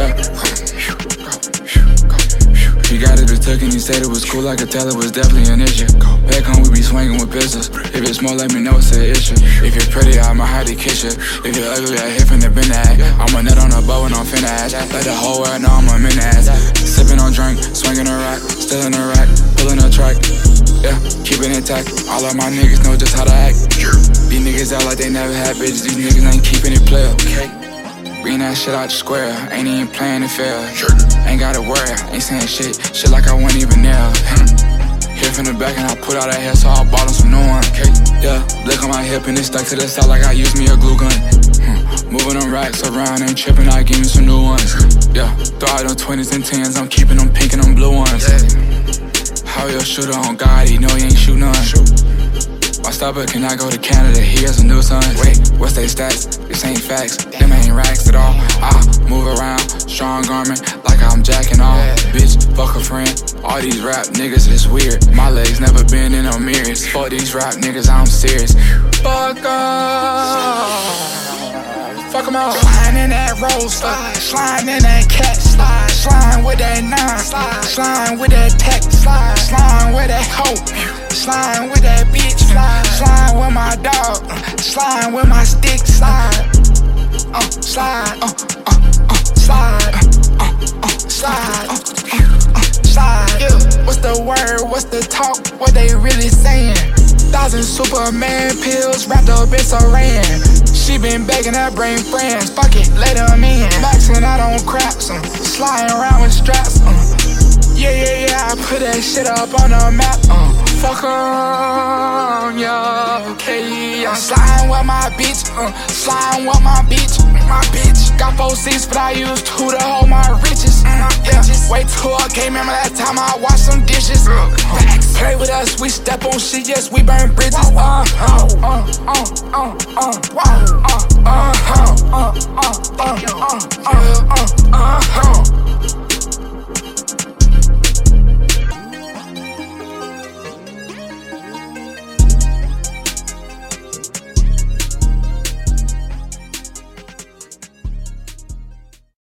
Yeah. He got it took and he said it was cool. I could tell it was definitely an issue. Back home we be swinging with pistols. If it's small, let me know it's an issue. If you're pretty, I'ma hide the kitchen. If you're ugly, I hit from the bin act. I'm a nut on a bow and I'm finna ash. Let the whole world know I'm a min ass. Sipping on drink, swinging a rack, still in a rack, pulling a track. Yeah, keep it intact. All of my niggas know just how to act. These niggas act like they never had bitches. These niggas ain't keeping it player. Bring that shit out the square, ain't even playing it fair. Ain't gotta worry, ain't saying shit like I wasn't even there. Hit from the back and I put out that hair, so I bought him some new ones. Yeah, blick on my hip and it stuck to the side like I used me a glue gun. Moving them racks around, ain't tripping, I give me some new ones. Yeah, throw out them 20s and 10s, I'm keeping them pink and them blue ones. How you a shooter on God, he know he ain't shoot none. My stopper, can I go to Canada? He has a new son. Wait, what's they stats? This ain't facts, them ain't racks at all. I move around, strong arming, like I'm jacking off. Bitch, fuck a friend. All these rap niggas is weird. My legs never been in no mirrors. Fuck these rap niggas, I'm serious. Fuck off. Fuck 'em all. Sliding in that roadster, sliding in that cat, sliding with that 9, sliding with that tech, sliding with that hoe, sliding with that bitch, sliding with my dog, sliding with my stick, slide, slide, yeah. What's the word? What's the talk? What they really saying? 1,000 Superman pills wrapped up in saran. She been begging her bring friends, fuck it, let them in. Maxing out on craps, sliding around with straps. Yeah, I put that shit up on the map. Fuck on, yeah, okay. I'm sliding with my bitch, sliding with my bitch. Got 4 6, but I use 2 to hold my riches. Wait till I can't remember that time I washed some dishes. Play with us, we step on shit, yes, we burn bridges.